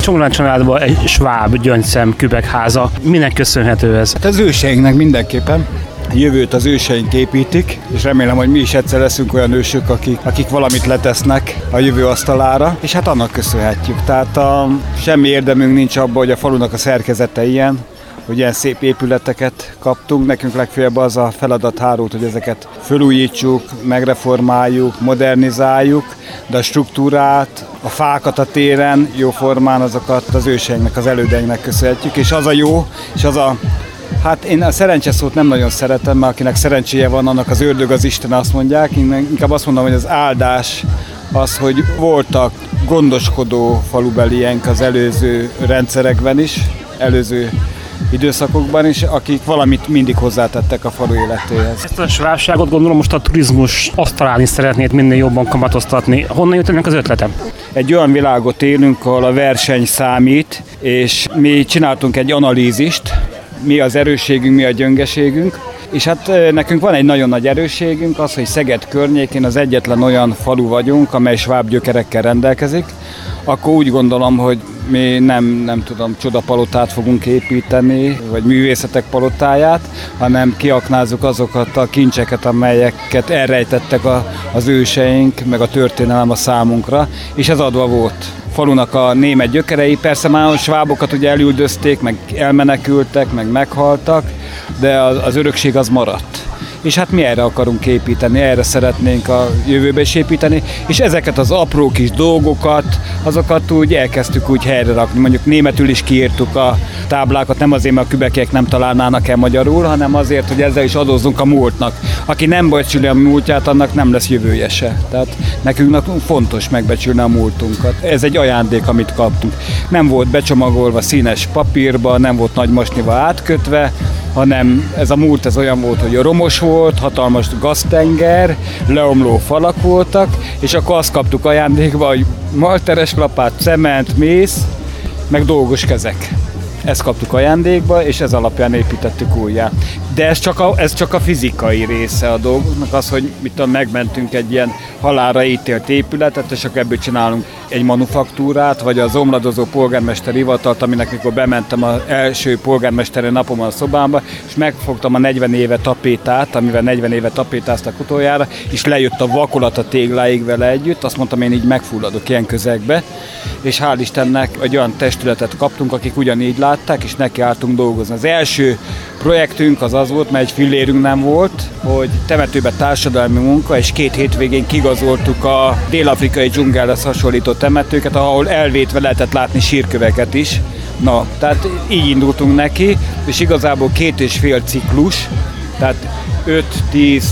Csongrád családban egy sváb gyöngyszem kübekháza. Minek köszönhető ez? Hát az őseinknek mindenképpen. Jövőt az őseink építik, és remélem, hogy mi is egyszer leszünk olyan ősök, akik valamit letesznek a jövő asztalára, és hát annak köszönhetjük. Tehát semmi érdemünk nincs abban, hogy a falunak a szerkezete ilyen, hogy ilyen szép épületeket kaptunk. Nekünk legfeljebb az a feladat hárult, hogy ezeket fölújítsuk, megreformáljuk, modernizáljuk, de a struktúrát, a fákat a téren jóformán azokat az őseinknek, az elődeinknek köszönhetjük, és az a jó, és az a hát én a szerencse szót nem nagyon szeretem, mert akinek szerencséje van, annak az ördög az Isten, azt mondják. Én inkább azt mondom, hogy az áldás az, hogy voltak gondoskodó falubeliek az előző rendszerekben is, előző időszakokban is, akik valamit mindig hozzátettek a falu életéhez. Ezt a svábságot gondolom most a turizmus asztalán is szeretnéd minél jobban kamatoztatni. Honnan jött ennek az ötletem? Egy olyan világot élünk, ahol a verseny számít, és mi csináltunk egy analízist, mi az erősségünk, mi a gyöngeségünk, és hát nekünk van egy nagyon nagy erősségünk, az, hogy Szeged környékén az egyetlen olyan falu vagyunk, amely sváb gyökerekkel rendelkezik, akkor úgy gondolom, hogy mi nem tudom, csodapalotát fogunk építeni, vagy művészetek palotáját, hanem kiaknázzuk azokat a kincseket, amelyeket elrejtettek az őseink, meg a történelem a számunkra, és ez adva volt. Falunak a német gyökerei, persze már a svábokat ugye elüldözték, meg elmenekültek, meg meghaltak, de az örökség az maradt. És hát mi erre akarunk építeni, erre szeretnénk a jövőbe is építeni, és ezeket az apró kis dolgokat, azokat úgy elkezdtük úgy helyre rakni. Mondjuk németül is kiírtuk a táblákat, nem azért, mert a kübekiek nem találnának el magyarul, hanem azért, hogy ezzel is adózzunk a múltnak. Aki nem becsüli a múltját, annak nem lesz jövője se. Tehát nekünk fontos megbecsülni a múltunkat. Ez egy ajándék, amit kaptunk. Nem volt becsomagolva színes papírba, nem volt nagy masnival átkötve, hanem ez a múlt ez olyan volt, hogy romos volt, hatalmas gaztenger, leomló falak voltak, és akkor azt kaptuk ajándékba, hogy malteres lapát, cement, mész, meg dolgos kezek. Ezt kaptuk ajándékba, és ez alapján építettük újjá. De ez csak a fizikai része a dolgoknak, az, hogy megmentünk egy ilyen halálra ítélt épületet, és akkor ebből csinálunk egy manufaktúrát, vagy az omladozó polgármester hivatalt, aminek mikor bementem az első polgármesteri napomon a szobámba, és megfogtam a 40 éve tapétát, amivel 40 éve tapétáztak utoljára, és lejött a vakolat a tégláig vele együtt, azt mondtam, én így megfulladok ilyen közegbe, és hál' Istennek egy olyan testületet kaptunk, akik ugyanígy látták, és nekiálltunk dolgozni. Az első projektünk az volt, mert egy fillérünk nem volt, hogy temetőben társadalmi munka, és 2 hétvégén kigazoltuk a dél-afrikai dzsungelhez hasonlító temetőket, ahol elvétve lehetett látni sírköveket is. Na, tehát így indultunk neki, és igazából 2,5 ciklus, tehát 5, 10,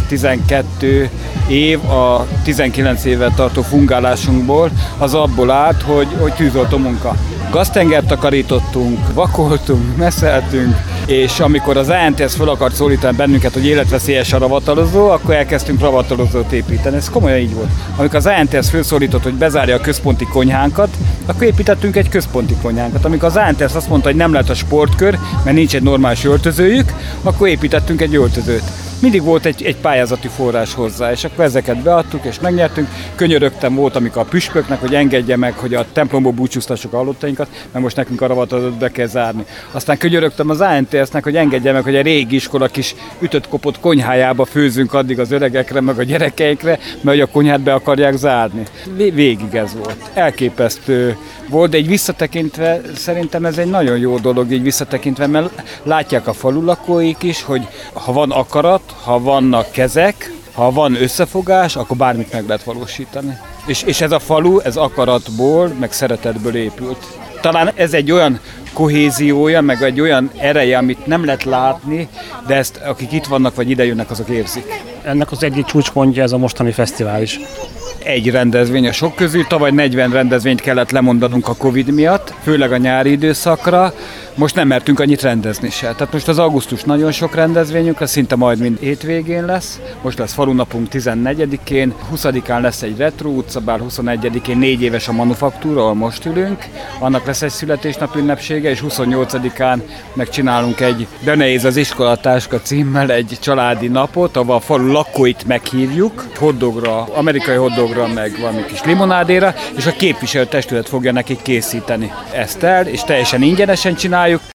12 év a 19 évet tartó fungálásunkból, az abból állt, hogy tűzoltó munka. Gaztengert takarítottunk, vakoltunk, messzeltünk, és amikor az ANTS fel akart szólítani bennünket, hogy életveszélyes a ravatalozó, akkor elkezdtünk ravatalozót építeni. Ez komolyan így volt. Amikor az ANTS felszólított, hogy bezárja a központi konyhánkat, akkor építettünk egy központi konyhánkat. Amikor az ANTS azt mondta, hogy nem lehet a sportkör, mert nincs egy normális öltözőjük, akkor építettünk egy öltözőt. Mindig volt egy pályázati forrás hozzá, és akkor ezeket beadtuk, és megnyertünk. Könyörögtem volt, amikor a püspöknek, hogy engedje meg, hogy a templomból búcsúztassuk a halottainkat, mert most nekünk a ravatalozót be kell zárni. Aztán könyörögtem az ANTS-nek, hogy engedje meg, hogy a régi iskola kis ütött-kopott konyhájába főzünk addig az öregekre, meg a gyerekeikre, mert a konyhát be akarják zárni. Végig ez volt. Elképesztő volt, de így visszatekintve szerintem ez egy nagyon jó dolog, így visszatekintve, mert látják a falu lakóik is, hogy ha van akarat, ha vannak kezek, ha van összefogás, akkor bármit meg lehet valósítani. És ez a falu, ez akaratból, meg szeretetből épült. Talán ez egy olyan kohéziója, meg egy olyan ereje, amit nem lehet látni, de ezt akik itt vannak, vagy idejönnek, azok érzik. Ennek az egyik csúcspontja ez a mostani fesztivál is. Egy rendezvény a sok közül, tavaly 40 rendezvényt kellett lemondanunk a Covid miatt, főleg a nyári időszakra, most nem mertünk annyit rendezni se. Tehát most az augusztus nagyon sok rendezvényünk, az szinte majd mind hétvégén lesz, most lesz falunapunk 14-én, 20-án lesz egy retro utcabál, 21-én 4 éves a manufaktúra, ahol most ülünk, annak lesz egy születésnap ünnepsége, és 28-án megcsinálunk egy De nehéz az iskolatáska címmel egy családi napot, ahol a falu lakóit meghívjuk, hotdogra, amerikai hotdogra hotdogra, meg valami kis limonádéra, és a képviselőtestület fogja nekik készíteni ezt el, és teljesen ingyenesen csináljuk.